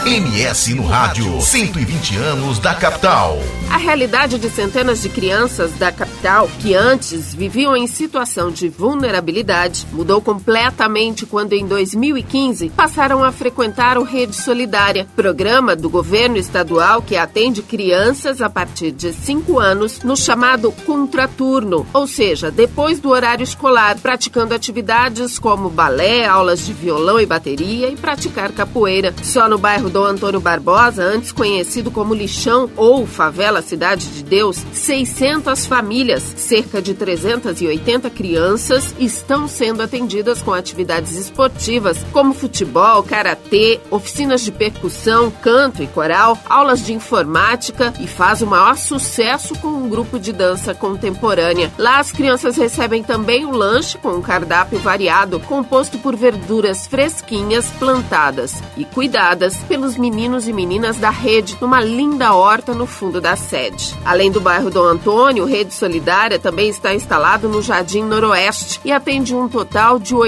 MS no Rádio, 120 anos da capital. A realidade de centenas de crianças da capital que antes viviam em situação de vulnerabilidade mudou completamente quando em 2015 passaram a frequentar o Rede Solidária, programa do governo estadual que atende crianças a partir de 5 anos no chamado contraturno, ou seja, depois do horário escolar, praticando atividades como balé, aulas de violão e bateria e praticar capoeira. Só no bairro Dom Antônio Barbosa, antes conhecido como Lixão ou Favela Cidade de Deus, 600 famílias, cerca de 380 crianças estão sendo atendidas com atividades esportivas como futebol, karatê, oficinas de percussão, canto e coral, aulas de informática e faz o maior sucesso com um grupo de dança contemporânea. Lá as crianças recebem também o lanche com um cardápio variado, composto por verduras fresquinhas plantadas e cuidadas pelos meninos e meninas da rede numa linda horta no fundo da sede. Além do bairro Dom Antônio, Rede Solidária também está instalado no Jardim Noroeste e atende um total de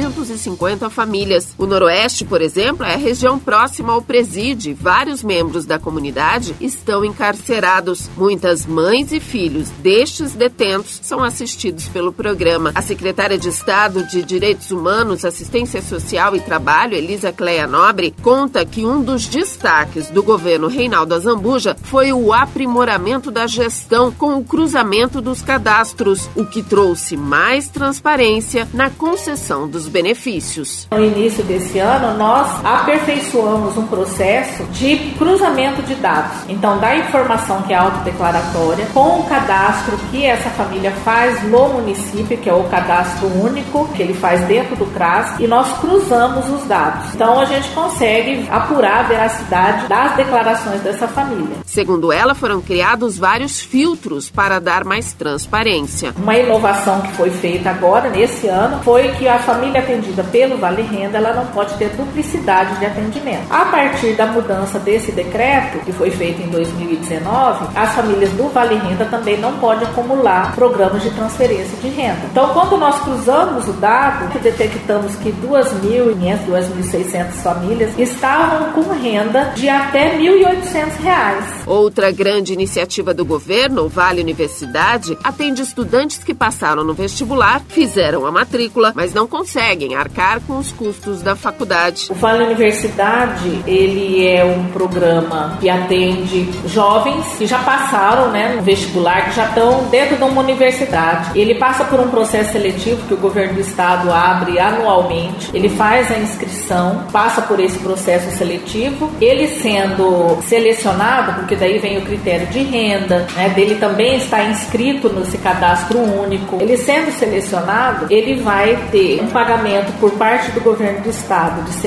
850 famílias. O Noroeste, por exemplo, é a região próxima ao presídio e vários membros da comunidade estão encarcerados. Muitas mães e filhos destes detentos são assistidos pelo programa. A secretária de Estado de Direitos Humanos, Assistência Social e Trabalho, Elisa Cleia Nobre, conta que um dos destaques do governo Reinaldo Azambuja foi o aprimoramento da gestão com o cruzamento dos cadastros, o que trouxe mais transparência na concessão dos benefícios. No início desse ano, nós aperfeiçoamos um processo de cruzamento de dados. Então, da informação que é autodeclaratória, com o cadastro que essa família faz no município, que é o cadastro único, que ele faz dentro do CRAS, e nós cruzamos os dados. Então, a gente consegue apurar a veracidade das declarações dessa família. Segundo ela, foram criados vários filtros para dar mais transparência. Uma inovação que foi feita agora, nesse ano, foi que a família atendida pelo Vale Renda, ela não pode ter duplicidade de atendimento. A partir da mudança desse decreto, que foi feito em 2019, as famílias do Vale Renda também não podem acumular programas de transferência de renda. Então, quando nós cruzamos o dado, detectamos que 2.500, 2.600 famílias estavam com renda de até R$ 1.800. Outra grande iniciativa do governo, o Vale Universidade, atende estudantes que passaram no vestibular, fizeram a matrícula, mas não conseguem arcar com os custos da faculdade. O Vale Universidade, ele é um programa que atende jovens que já passaram, no vestibular, que já estão dentro de uma universidade. Ele passa por um processo seletivo que o governo do estado abre anualmente. Ele faz a inscrição, passa por esse processo seletivo. Ele sendo selecionado, porque daí vem o critério de renda, dele também está inscrito nesse cadastro único. Ele sendo selecionado, ele vai ter um pagamento por parte do governo do estado de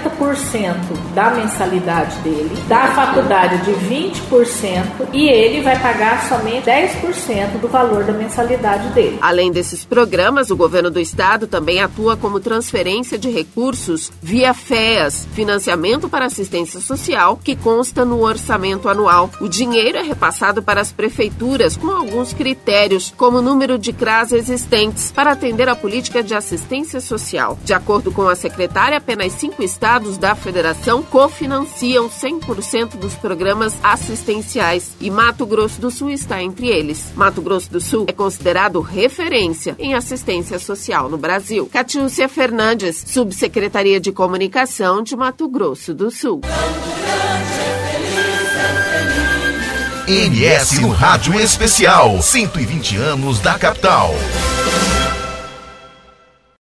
70% da mensalidade dele, da faculdade de 20% e ele vai pagar somente 10% do valor da mensalidade dele. Além desses programas, o governo do estado também atua como transferência de recursos via FEAS, Financiamento para Assistência Social, que consta no orçamento anual. O dinheiro é repassado para as prefeituras com alguns critérios, como o número de CRAS existentes, para atender a política de assistência social. De acordo com a secretária, apenas 5 estados da federação cofinanciam 100% dos programas assistenciais e Mato Grosso do Sul está entre eles. Mato Grosso do Sul é considerado referência em assistência social no Brasil. Catiúcia Fernandes, Subsecretaria de Comunicação de Mato Grosso do Sul. MS no Rádio Especial, 120 anos da capital.